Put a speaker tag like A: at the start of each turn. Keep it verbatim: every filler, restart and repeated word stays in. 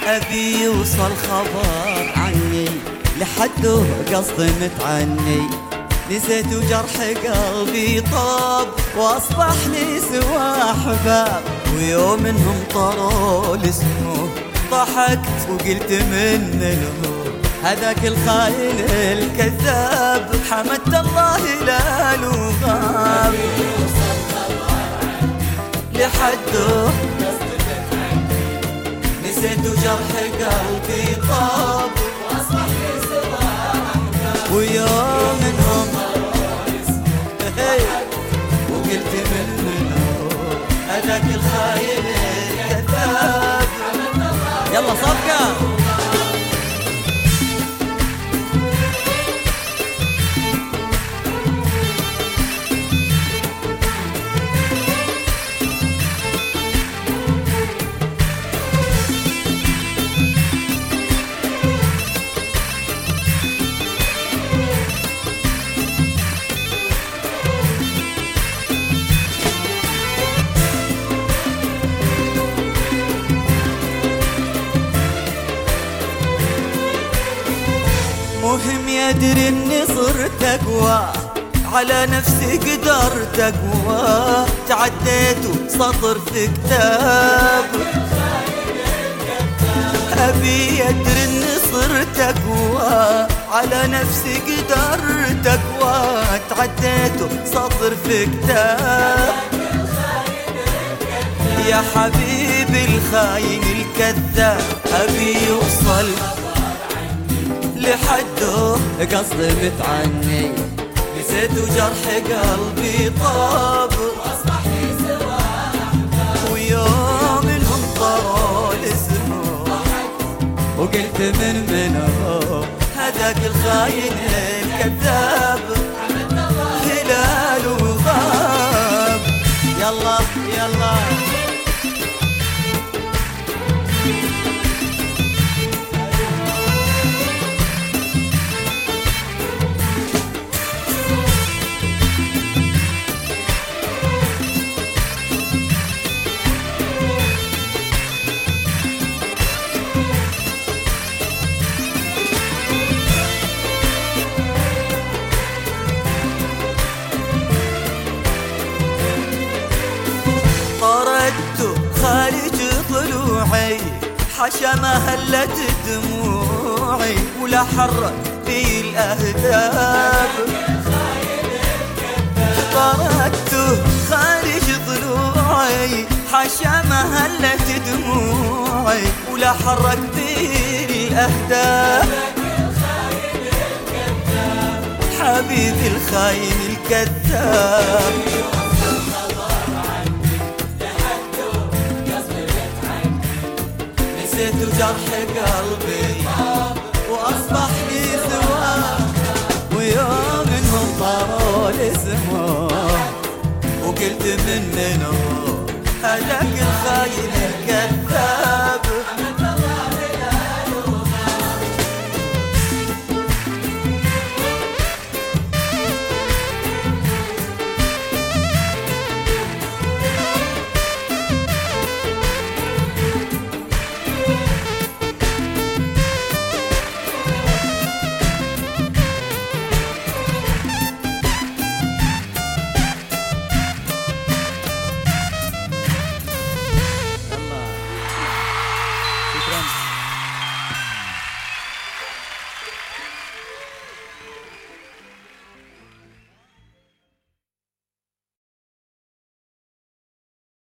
A: أبي يوصل خبر عني لحده قصدي متعني، نسيت وجرح قلبي طاب واصبح لي سوى احباب، ويوم انهم طروا لاسمه ضحكت وقلت من له هذاك الخاين الكذاب، حمدت الله لا له غاب لحده نسيت وجرح قلبي طاب واصبح لي سوى احباب، ويوم انهم وقلت منه هذاك الخاين الكذاب. يلا صفقة مهم يدري اني صرت اقوى على نفسي قدرت اقوى، تعديت سطر في كتاب ابي يدري اني صرت اقوى على نفسي قدرت اقوى، تعديت سطر في كتاب يا حبيبي الخاين الكذاب، ابي يوصل لحده قصدي متعني، نسيت وجرح قلبي طاب واصبح لي سوى احباب، ويوم انهم طروا لاسمه وقلت من منه هذاك الخاين الكذاب، هلال وغاب. يلا يلا طردت خارج ضلوعي حشا ما هلت دموعي، ولا حرك في الأهداف طردت خارج ضلوعي حشا ما هلت دموعي، ولا حرك في الأهداف حبيبي الخاين الكذاب. نسيت وجرح قلبي واصبح لي سواه، ويوم انهم طاروا لاسمه وقلت منه هذاك الخاين الكذاب. شكرا.